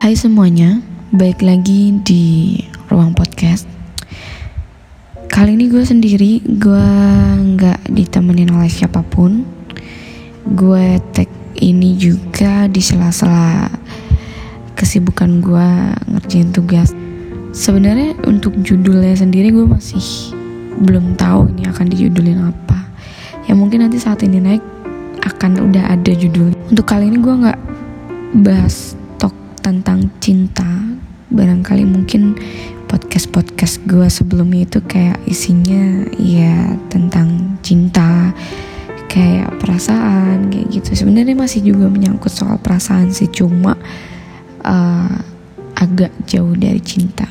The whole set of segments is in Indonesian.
Hai semuanya, balik lagi di ruang podcast. Kali ini gue sendiri, gue gak ditemenin oleh siapapun. Gue tag ini juga di sela-sela kesibukan gue ngerjain tugas. Sebenarnya untuk judulnya sendiri gue masih belum tahu ini akan dijudulin apa. Ya mungkin nanti saat ini naik akan udah ada judul. Untuk kali ini gue gak bahas tentang cinta. Barangkali mungkin podcast gue sebelumnya itu kayak isinya ya tentang cinta, kayak perasaan kayak gitu. Sebenarnya masih juga menyangkut soal perasaan sih, cuma agak jauh dari cinta.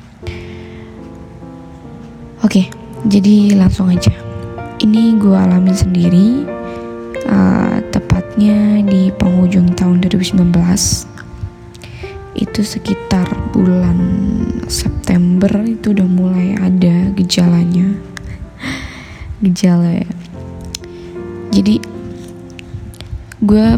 Oke, jadi langsung aja. Ini gue alamin sendiri, tepatnya di penghujung tahun 2019. Itu sekitar bulan September itu udah mulai ada gejala ya. Jadi gue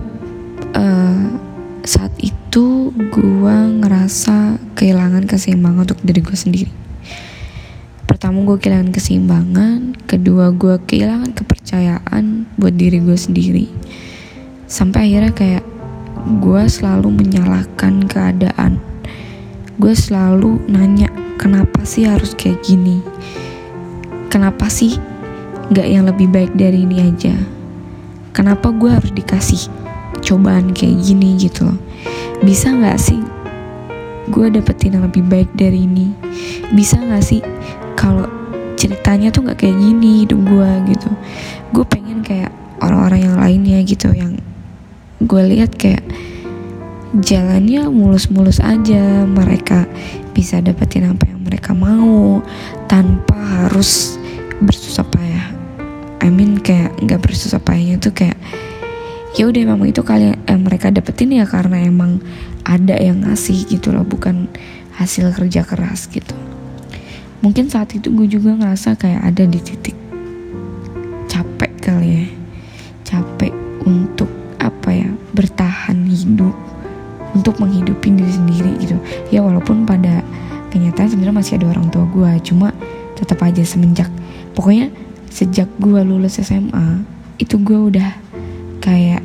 saat itu gue ngerasa kehilangan keseimbangan untuk diri gue sendiri. Pertama gue kehilangan keseimbangan, kedua gue kehilangan kepercayaan buat diri gue sendiri. Sampai akhirnya kayak gue selalu menyalahkan keadaan. Gue selalu nanya, kenapa sih harus kayak gini? Kenapa sih gak yang lebih baik dari ini aja? Kenapa gue harus dikasih cobaan kayak gini gitu loh? Bisa gak sih gue dapetin yang lebih baik dari ini? Bisa gak sih kalau ceritanya tuh gak kayak gini hidup gue gitu? Gue pengen kayak orang-orang yang lainnya gitu, yang gue lihat kayak jalannya mulus-mulus aja, mereka bisa dapetin apa yang mereka mau tanpa harus bersusah payah. Kayak nggak bersusah payahnya tuh kayak ya udah memang itu kalian mereka dapetin ya karena emang ada yang ngasih gitu loh, bukan hasil kerja keras gitu. Mungkin saat itu gue juga ngerasa kayak ada di titik capek kali ya, capek untuk bertahan hidup, untuk menghidupi diri sendiri gitu. Ya walaupun pada kenyataan sebenarnya masih ada orang tua gue, cuma tetap aja sejak gue lulus SMA itu gue udah kayak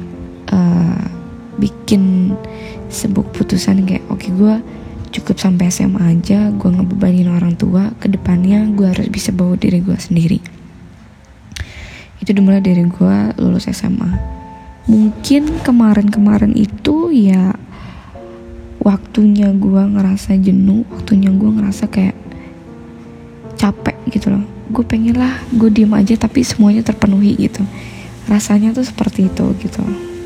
bikin sebuah putusan kayak oke, gue cukup sampai SMA aja, gue ngebebanin orang tua. Kedepannya gue harus bisa bawa diri gue sendiri. Itu dimulai dari gue lulus SMA. Mungkin kemarin itu ya waktunya gue ngerasa jenuh, waktunya gue ngerasa kayak capek gitu loh. Gue pengen lah gue diem aja tapi semuanya terpenuhi gitu. Rasanya tuh seperti itu gitu.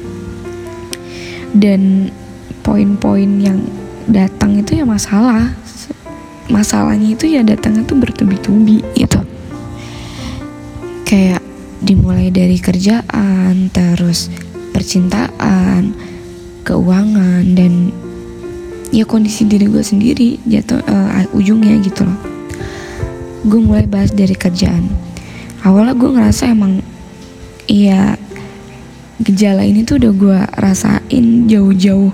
Dan poin-poin yang datang itu ya masalahnya itu ya datangnya tuh bertubi-tubi gitu. Kayak dimulai dari kerjaan, terus percintaan, keuangan, dan ya kondisi diri gue sendiri jatuh ujungnya gitu loh. Gue mulai bahas dari kerjaan. Awalnya gue ngerasa emang iya gejala ini tuh udah gue rasain jauh-jauh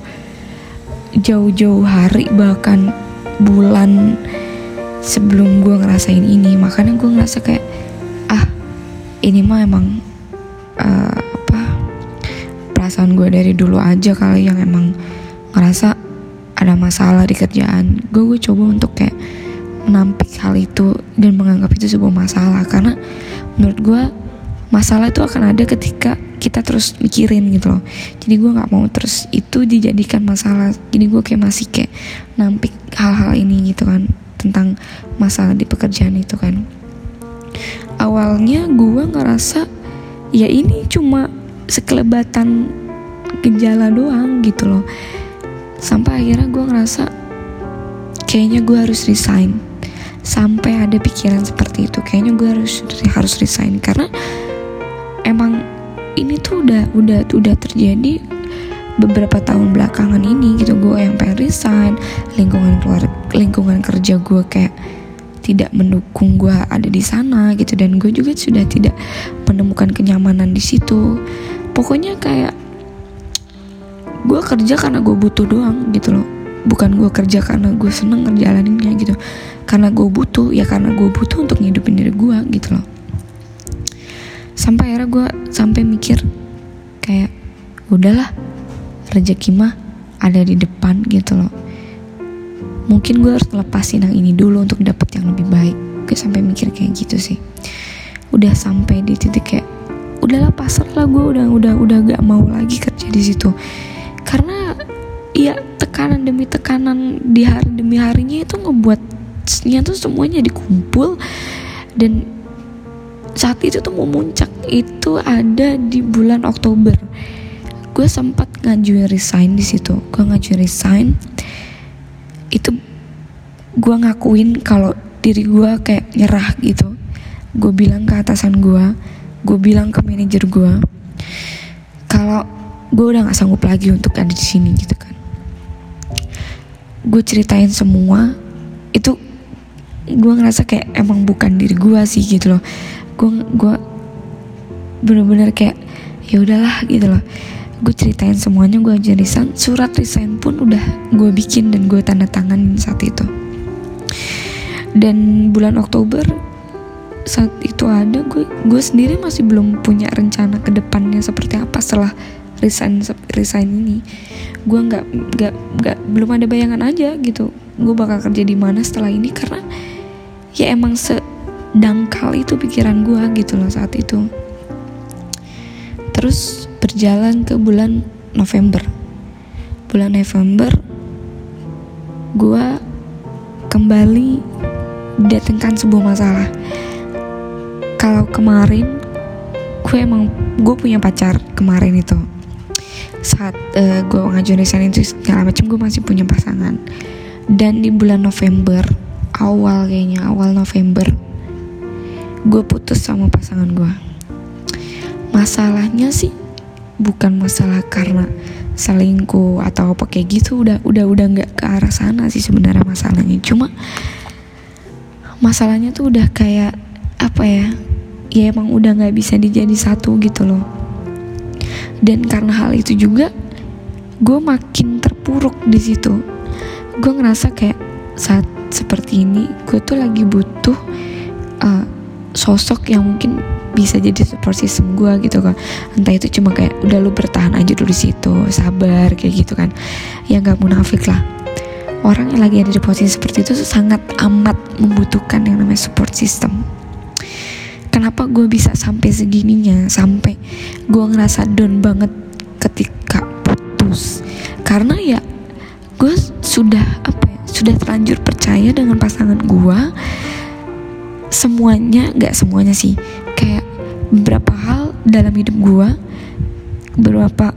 hari, bahkan bulan sebelum gue ngerasain ini. Makanya gue ngerasa kayak ini mah emang perasaan gue dari dulu aja kali yang emang ngerasa ada masalah di kerjaan. Gue coba untuk kayak menampik hal itu dan menganggap itu sebuah masalah, karena menurut gue masalah itu akan ada ketika kita terus mikirin gitu loh. Jadi gue nggak mau terus itu dijadikan masalah. Jadi gue kayak masih kayak nampik hal-hal ini gitu kan, tentang masalah di pekerjaan itu kan. Awalnya gue ngerasa ya ini cuma sekelebatan gejala doang gitu loh. Sampai akhirnya gue ngerasa kayaknya gue harus resign. Sampai ada pikiran seperti itu, kayaknya gue harus resign karena emang ini tuh udah terjadi beberapa tahun belakangan ini gitu. Gue yang pengen resign, lingkungan kerja gue kayak tidak mendukung gue ada di sana gitu, dan gue juga sudah tidak menemukan kenyamanan di situ. Pokoknya kayak gue kerja karena gue butuh doang gitu loh. bukan gue kerja karena gue seneng ngejalaninnya gitu, karena gue butuh untuk ngidupin diri gue gitu loh. Sampai akhirnya gue mikir kayak udahlah, rezeki mah ada di depan gitu loh, mungkin gue harus lepasin yang ini dulu untuk dapet yang lebih baik. Gue sampai mikir kayak gitu sih. Udah sampai di titik kayak udahlah, pasrah lah, gue udah gak mau lagi kerja di situ. Karena ya tekanan demi tekanan di hari demi harinya itu ngebuatnya tuh semuanya dikumpul. Dan saat itu tuh mau muncak itu ada di bulan Oktober. Gue sempat ngajuin resign di situ. Gue ngajuin resign. Itu gue ngakuin kalau diri gue kayak nyerah gitu. Gue bilang ke atasan gue bilang ke manajer gue kalau gue udah nggak sanggup lagi untuk ada di sini gitu kan. Gue ceritain semua itu. Gue ngerasa kayak emang bukan diri gue sih gitu loh. Gue bener-bener kayak ya udahlah gitu loh. Gue ceritain semuanya, gue aja resign. Surat resign pun udah gue bikin dan gue tanda tangan saat itu. Dan bulan Oktober saat itu ada, gue sendiri masih belum punya rencana ke depannya seperti apa setelah resign ini. Gue belum ada bayangan aja gitu gue bakal kerja di mana setelah ini, karena ya emang sedangkal itu pikiran gue gitu loh saat itu. Terus berjalan ke bulan November. Bulan November gue kembali datangkan sebuah masalah. Kalau kemarin gue punya pacar kemarin itu. Saat gue ngajuin resign itu segala macam, gue masih punya pasangan. Dan di bulan November awal November gue putus sama pasangan gue. Masalahnya sih bukan masalah karena selingkuh atau apa kayak gitu, udah nggak ke arah sana sih sebenarnya masalahnya. Cuma masalahnya tuh udah kayak apa ya emang udah nggak bisa dijadi satu gitu loh. Dan karena hal itu juga gue makin terpuruk di situ. Gue ngerasa kayak saat seperti ini gue tuh lagi butuh sosok yang mungkin bisa jadi support system gue gitu kan. Entah itu cuma kayak udah lu bertahan aja dulu di situ, sabar kayak gitu kan. Ya nggak munafik lah, orang yang lagi ada di posisi seperti itu sangat amat membutuhkan yang namanya support system. Kenapa gue bisa sampai segininya, sampai gue ngerasa down banget ketika putus? Karena ya gue sudah terlanjur percaya dengan pasangan gue. Gak semuanya sih, kayak beberapa hal dalam hidup gue, beberapa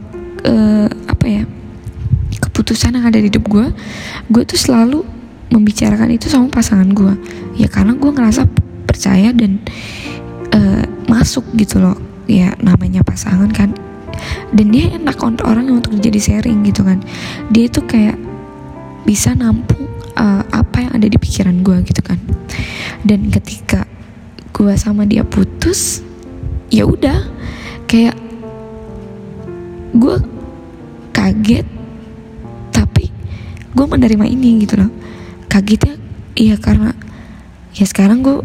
keputusan yang ada di hidup gue tuh selalu membicarakan itu sama pasangan gue. Ya karena gue ngerasa percaya dan masuk gitu loh, ya namanya pasangan kan. Dan dia enak orang yang untuk jadi sharing gitu kan. Dia tuh kayak bisa nampung apa yang ada di pikiran gue gitu kan. Dan ketika gue sama dia putus, ya udah kayak gue kaget, tapi gue menerima ini gitu loh. Kagetnya iya karena ya sekarang gue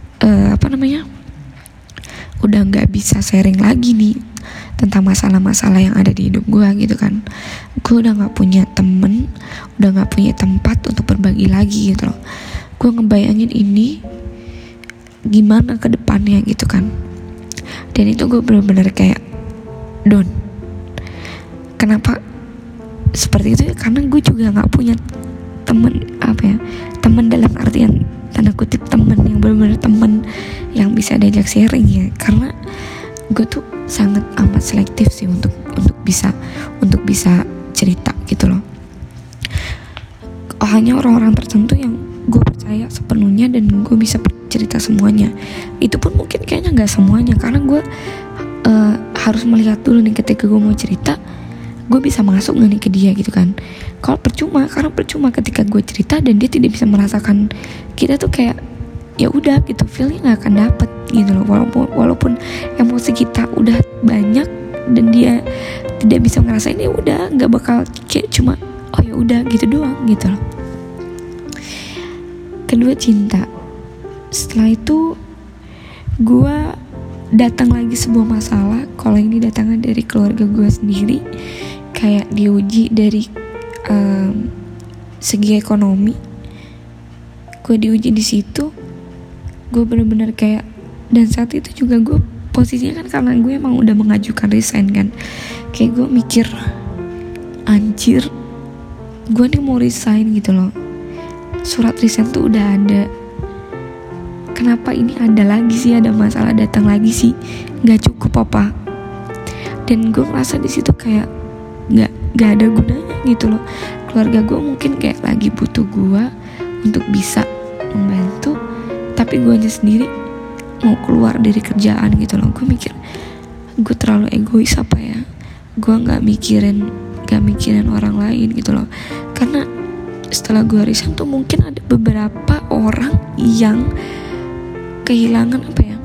udah nggak bisa sharing lagi nih tentang masalah-masalah yang ada di hidup gue gitu kan. Gue udah nggak punya temen, udah nggak punya tempat untuk berbagi lagi gitu loh. Gue ngebayangin ini gimana ke depannya gitu kan. Dan itu gue bener-bener kayak down. Kenapa seperti itu ya? Karena gue juga nggak punya temen temen dalam artian tanda kutip temen yang benar-benar temen yang bisa diajak sharing ya. Karena gue tuh sangat amat selektif sih untuk bisa cerita gitu loh. Hanya orang-orang tertentu yang gue percaya sepenuhnya dan gue bisa cerita semuanya. Itu pun mungkin kayaknya nggak semuanya, karena gue harus melihat dulu nih ketika gue mau cerita, gue bisa masuk nggak nih ke dia gitu kan. Kalau percuma ketika gue cerita dan dia tidak bisa merasakan, kita tuh kayak ya udah gitu, feelnya nggak akan dapet gitu loh. Walaupun emosi kita udah banyak dan dia tidak bisa ngerasain, ya udah nggak bakal, kayak cuma oh ya udah gitu doang gitu loh. Kedua, cinta. Setelah itu gue datang lagi sebuah masalah. Kalau ini datangnya dari keluarga gue sendiri, kayak diuji dari segi ekonomi. Gue diuji di situ. Gue bener-bener kayak, dan saat itu juga gue posisinya kan karena gue emang udah mengajukan resign kan, kayak gue mikir, anjir, gue nih mau resign gitu loh, surat resign tuh udah ada, kenapa ini ada lagi sih, ada masalah datang lagi sih, nggak cukup apa? Dan gue ngerasa di situ kayak nggak ada gunanya gitu loh. Keluarga gue mungkin kayak lagi butuh gue untuk bisa membantu, tapi gue aja sendiri mau keluar dari kerjaan gitu loh. Gue mikir, gue terlalu egois apa ya, gue nggak mikirin orang lain gitu loh. Karena setelah gue resign tuh mungkin ada beberapa orang yang kehilangan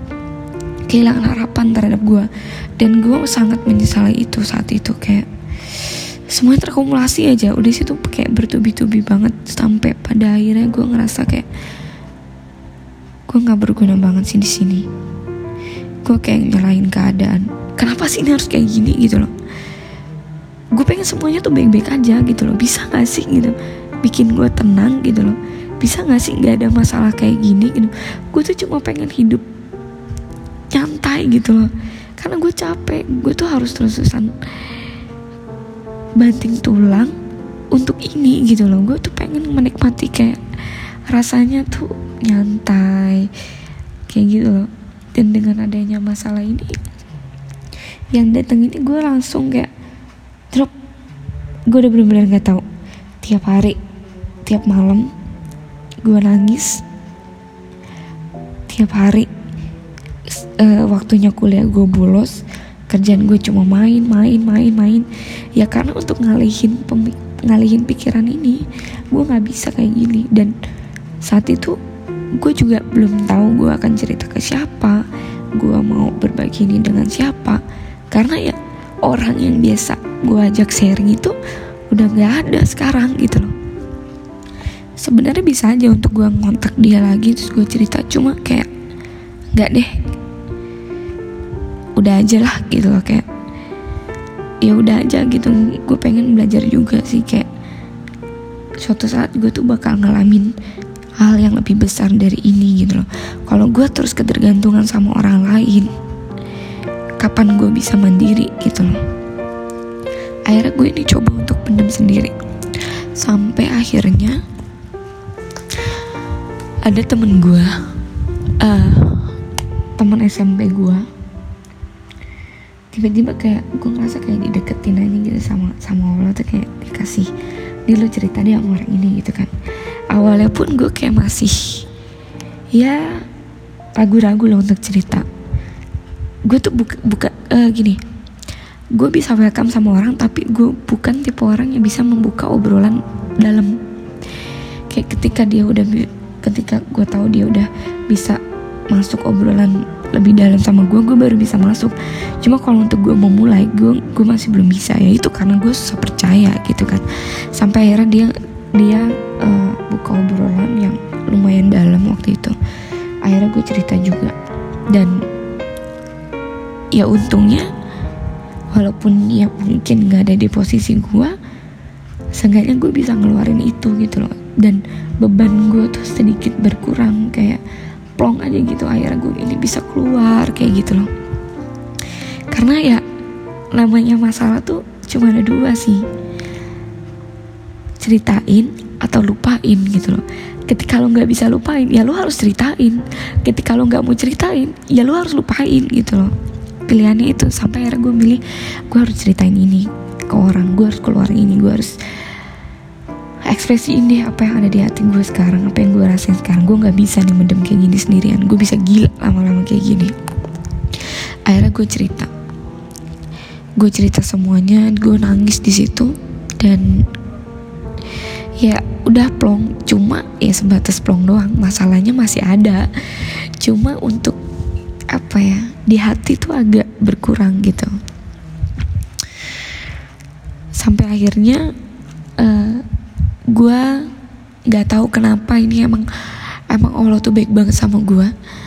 harapan terhadap gue, dan gue sangat menyesali itu saat itu. Kayak semuanya terkumulasi aja, udah situ kayak bertubi-tubi banget, sampai pada akhirnya gue ngerasa kayak gue nggak berguna banget sih di sini. Gue kayak nyalahin keadaan, kenapa sih ini harus kayak gini gitu loh. Gue pengen semuanya tuh baik-baik aja gitu loh, bisa nggak sih gitu bikin gue tenang gitu loh, bisa nggak sih nggak ada masalah kayak gini gitu. Gue tuh cuma pengen hidup nyantai gitu loh, karena gue capek. Gue tuh harus terus-terusan banting tulang untuk ini gitu loh. Gue tuh pengen menikmati kayak rasanya tuh nyantai kayak gitu loh. Dan dengan adanya masalah ini yang datang ini, gue langsung kayak drop. Gue udah bener-bener nggak tahu. Tiap hari, tiap malam gue nangis. Tiap hari waktunya kuliah gue bolos, kerjaan gue cuma main. Ya karena untuk ngalihin pikiran ini, gue nggak bisa kayak gini. Dan saat itu gue juga belum tahu gue akan cerita ke siapa, gue mau berbagi ini dengan siapa. Karena ya orang yang biasa gue ajak sharing itu udah nggak ada sekarang gitu loh. Sebenarnya bisa aja untuk gue ngontak dia lagi terus gue cerita, cuma kayak nggak deh, udah aja lah gitu loh. Kayak ya udah aja gitu. Gue pengen belajar juga sih, kayak suatu saat gue tuh bakal ngalamin hal yang lebih besar dari ini gitu loh. Kalau gue terus ketergantungan sama orang lain, kapan gue bisa mandiri gitu loh. Akhirnya gue ini coba untuk pendam sendiri, sampai akhirnya ada temen gue, temen SMP gue, tiba-tiba kayak gue ngerasa kayak dideketin aja gitu sama Allah tuh, kayak dikasih, "Nih lo cerita deh sama orang ini," gitu kan. Awalnya pun gue kayak masih ya ragu-ragu loh untuk cerita. Gue tuh gini, gue bisa welcome sama orang, tapi gue bukan tipe orang yang bisa membuka obrolan dalam. Kayak ketika gue tahu dia udah bisa masuk obrolan lebih dalam sama gue baru bisa masuk. Cuma kalau untuk gue memulai, gue masih belum bisa. Ya itu karena gue susah percaya gitu kan. Sampai akhirnya dia buka obrolan yang lumayan dalam waktu itu. Akhirnya gue cerita juga, dan ya untungnya walaupun ya mungkin gak ada di posisi gue, seenggaknya gue bisa ngeluarin itu gitu loh. Dan beban gue tuh sedikit berkurang, kayak plong aja gitu. Akhirnya gue ini bisa keluar kayak gitu loh. Karena ya namanya masalah tuh cuma ada dua sih, ceritain atau lupain gitu loh. Ketika lo gak bisa lupain, ya lo harus ceritain. Ketika lo gak mau ceritain, ya lo harus lupain gitu loh. Pilihannya itu. Sampai akhirnya gue milih, gue harus ceritain ini ke orang, gue harus keluarin ini, gue harus ekspresiin deh apa yang ada di hati gue sekarang, apa yang gue rasain sekarang. Gue gak bisa nih mendem kayak gini sendirian, gue bisa gila lama-lama kayak gini. Akhirnya gue cerita semuanya, gue nangis di situ. Dan ya udah plong, cuma ya sebatas plong doang. Masalahnya masih ada, cuma untuk apa ya, di hati tuh agak berkurang gitu. Sampai akhirnya gue nggak tahu kenapa ini emang Allah tuh baik banget sama gue.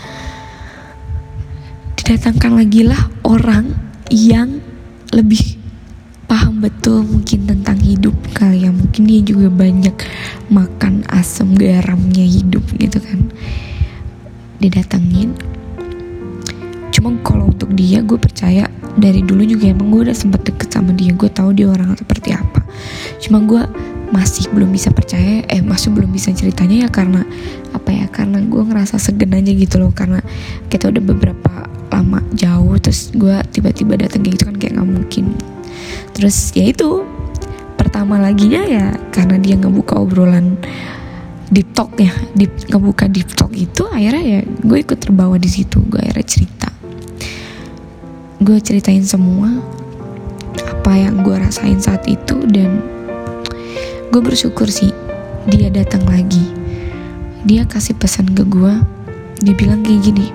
Didatangkan lagi lah orang yang lebih paham betul mungkin tentang hidup kali ya. Mungkin dia juga banyak makan asam garamnya hidup gitu kan. Didatengin. Cuma kalau untuk dia, gue percaya dari dulu juga emang gue udah sempet deket sama dia. Gue tahu dia orang seperti apa. Cuma gue masih belum bisa percaya, masih belum bisa ceritanya ya karena apa ya? Karena gue ngerasa segen aja gitu loh. Karena kita udah beberapa lama jauh, terus gue tiba-tiba datang gitu kan, kayak nggak mungkin. Terus ya itu pertama laginya ya karena dia ngebuka obrolan deep talk ya, ngebuka deep talk itu, akhirnya ya gue ikut terbawa di situ. Gue akhirnya cerita. Gue ceritain semua apa yang gue rasain saat itu, dan gue bersyukur sih dia datang lagi. Dia kasih pesan ke gue. Dia bilang kayak gini,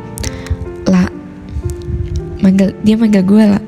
dia manggil gue La,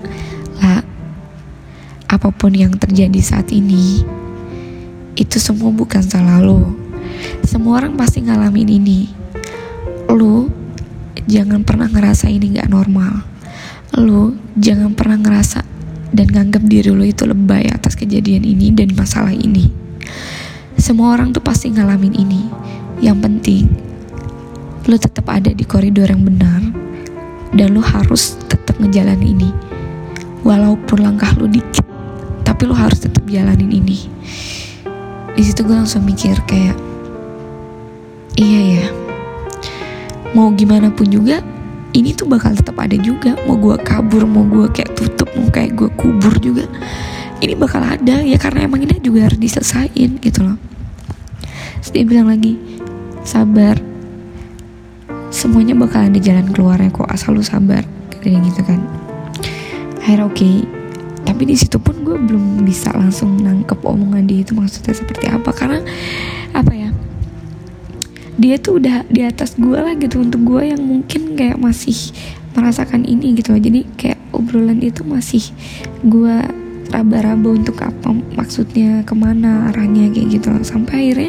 apapun yang terjadi saat ini itu semua bukan salah lo. Semua orang pasti ngalamin ini. Lo jangan pernah ngerasa ini gak normal. Lo jangan pernah ngerasa dan nganggap diri lo itu lebay atas kejadian ini dan masalah ini. Semua orang tuh pasti ngalamin ini. Yang penting lo tetap ada di koridor yang benar, dan lo harus tetap ngejalanin ini. Walaupun langkah lo dikit, tapi lo harus tetap jalanin ini. Di situ gue langsung mikir kayak, iya ya, mau gimana pun juga ini tuh bakal tetap ada juga. Mau gue kabur, mau gue kayak tutup, mau kayak gue kubur juga, ini bakal ada ya, karena emang ini juga harus diselesain gitu loh. Terus dia bilang lagi, sabar, semuanya bakal ada jalan keluarnya kok, asal lu sabar, kayak gitu kan. Akhirnya oke. Tapi di situ pun gue belum bisa langsung nangkep omongan dia itu maksudnya seperti apa, karena apa ya, dia tuh udah di atas gue lah gitu untuk gue yang mungkin kayak masih merasakan ini gitu loh. Jadi kayak obrolan itu masih gue raba-raba untuk apa maksudnya, kemana arahnya kayak gitu loh. Sampai akhirnya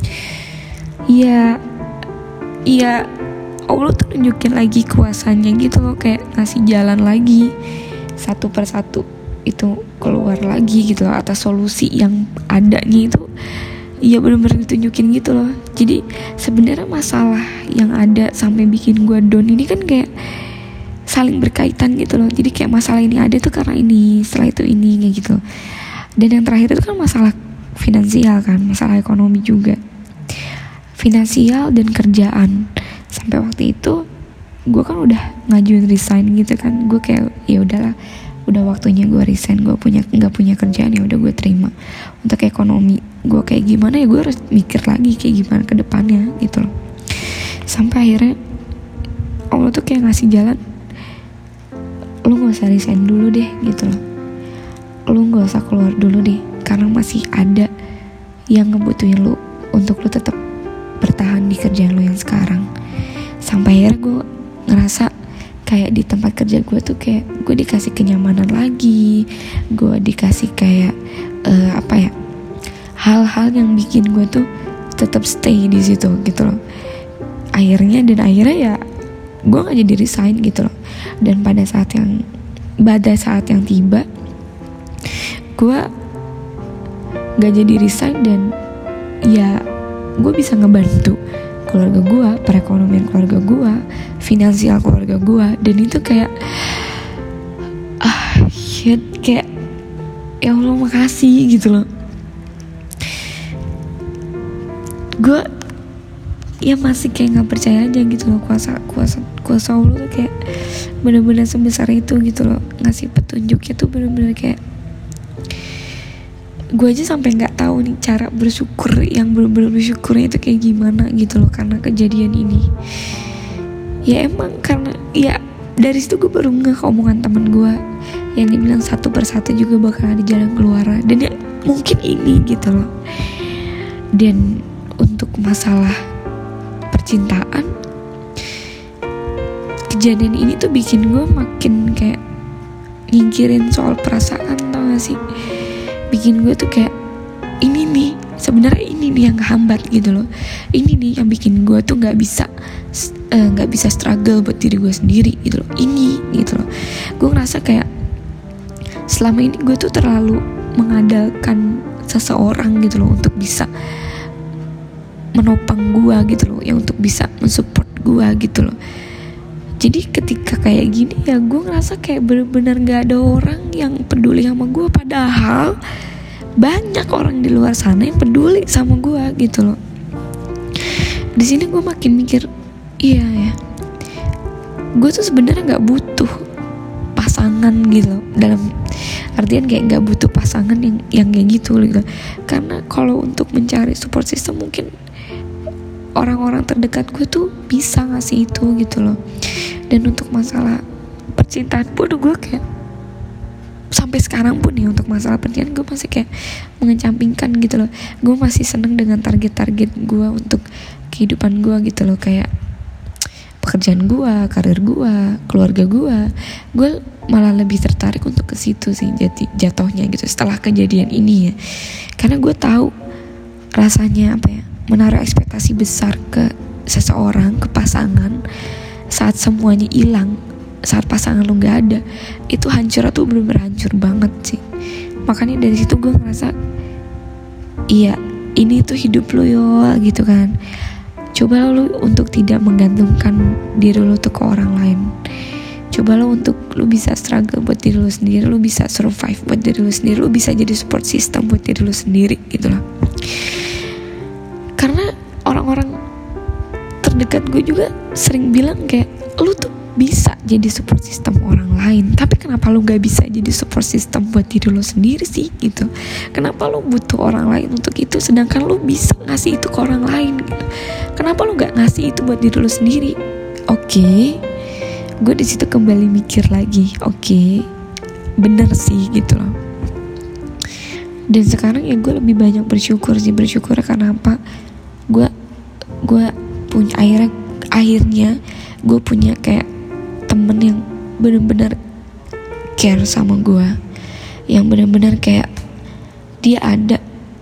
ya Allah tuh nunjukin lagi kuasanya gitu loh, kayak ngasih jalan lagi satu persatu itu keluar lagi gitu loh atas solusi yang adanya itu. Ya benar-benar ditunjukin gitu loh. Jadi sebenarnya masalah yang ada sampai bikin gue down ini kan kayak saling berkaitan gitu loh. Jadi kayak masalah ini ada tuh karena ini, setelah itu ini, kayak gitu. Dan yang terakhir itu kan masalah finansial kan, masalah ekonomi juga, finansial dan kerjaan. Sampai waktu itu gue kan udah ngajuin resign gitu kan. Gue kayak ya udahlah, udah waktunya gue resign. Gue nggak punya kerjaan, ya udah gue terima. Untuk ekonomi gue kayak gimana ya, gue harus mikir lagi kayak gimana ke depannya gitu loh. Sampai akhirnya Allah tuh kayak ngasih jalan, lu gak usah resign dulu deh gitu loh, lu gak usah keluar dulu deh, karena masih ada yang ngebutuhin lu untuk lu tetap bertahan di kerjaan lu yang sekarang. Sampai akhirnya gue ngerasa kayak di tempat kerja gue tuh kayak gue dikasih kenyamanan lagi, gue dikasih kayak hal-hal yang bikin gue tuh tetap stay di situ gitu loh. Akhirnya ya gue gak jadi resign gitu loh. Dan pada saat yang tiba, gue gak jadi resign, dan ya gue bisa ngebantu keluarga gue, perekonomian keluarga gue, finansial keluarga gue. Dan itu kayak kayak ya Allah makasih gitu loh. Gue ya masih kayak nggak percaya aja gitu loh, kuasa Allah tuh kayak benar-benar sebesar itu gitu loh, ngasih petunjuknya tuh benar-benar kayak gue aja sampai nggak tahu nih cara bersyukur, yang benar-benar bersyukurnya itu kayak gimana gitu loh karena kejadian ini. Ya emang karena ya dari situ gue baru ngeh omongan teman gue yang dibilang satu persatu juga bakal ada jalan keluar, dan ya mungkin ini gitu loh. Dan untuk masalah percintaan, kejadian ini tuh bikin gue makin kayak nyingkirin soal perasaan, tau gak sih? Bikin gue tuh kayak ini nih sebenarnya ini nih yang hambat gitu loh. Ini nih yang bikin gue tuh nggak bisa struggle buat diri gue sendiri gitu loh. Ini gitu loh. Gue ngerasa kayak selama ini gue tuh terlalu mengandalkan seseorang gitu loh untuk bisa menopang gue gitu loh, yang untuk bisa mensupport gue gitu loh. Jadi ketika kayak gini ya gue ngerasa kayak benar-benar gak ada orang yang peduli sama gue, padahal banyak orang di luar sana yang peduli sama gue gitu loh. Di sini gue makin mikir, iya ya, gue tuh sebenarnya nggak butuh pasangan gitu loh. Dalam artian kayak nggak butuh pasangan yang kayak gitu gitu. Karena kalau untuk mencari support system mungkin orang-orang terdekat gue tuh bisa ngasih itu gitu loh. Dan untuk masalah percintaan pun gue kayak sampai sekarang pun ya, untuk masalah percintaan gue masih kayak mengecampingkan gitu loh. Gue masih seneng dengan target-target gue untuk kehidupan gue gitu loh, kayak pekerjaan gue, karir gue, keluarga gue malah lebih tertarik untuk ke situ sih jatuhnya gitu setelah kejadian ini ya. Karena gue tahu rasanya apa ya, menaruh ekspektasi besar ke seseorang, ke pasangan, saat semuanya hilang, saat pasangan lu nggak ada, itu hancur tuh bener-bener hancur banget sih. Makanya dari situ gue ngerasa, iya ini tuh hidup lu yo gitu kan. Coba lu untuk tidak menggantungkan diri lu tuh ke orang lain. Coba lu untuk lu bisa struggle buat diri lu sendiri, lu bisa survive buat diri lu sendiri, lu bisa jadi support system buat diri lu sendiri gitu loh. Karena orang-orang terdekat gue juga sering bilang kayak, lu tuh bisa jadi support system orang lain, tapi kenapa lu gak bisa jadi support system buat diri lu sendiri sih gitu. Kenapa lu butuh orang lain untuk itu, sedangkan lu bisa ngasih itu ke orang lain gitu. Kenapa lu gak ngasih itu buat diri lu sendiri? Oke, gue di situ kembali mikir lagi, oke, bener sih gitu loh. Dan sekarang ya gue lebih banyak bersyukur karena apa? Gue punya akhirnya gue punya kayak temen yang benar-benar care sama gue, yang benar-benar kayak dia ada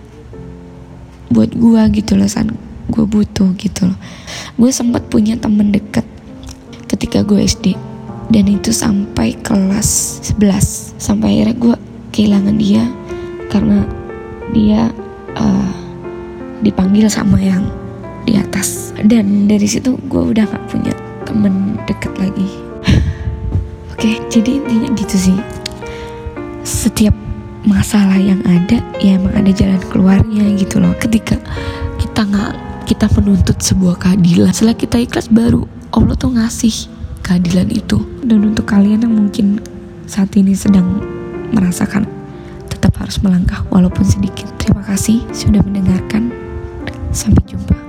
buat gue gitu loh saat gue butuh gitu loh. Gue sempat punya temen deket ketika gue SD, dan itu sampai kelas 11, sampai akhirnya gue kehilangan dia karena dia dipanggil sama yang di atas. Dan dari situ gue udah gak punya temen deket lagi. Oke, jadi intinya gitu sih. Setiap masalah yang ada ya emang ada jalan keluarnya gitu loh. Ketika kita menuntut sebuah keadilan, setelah kita ikhlas baru Allah tuh ngasih keadilan itu. Dan untuk kalian yang mungkin saat ini sedang merasakan, tetap harus melangkah walaupun sedikit. Terima kasih sudah mendengarkan. Sampai jumpa.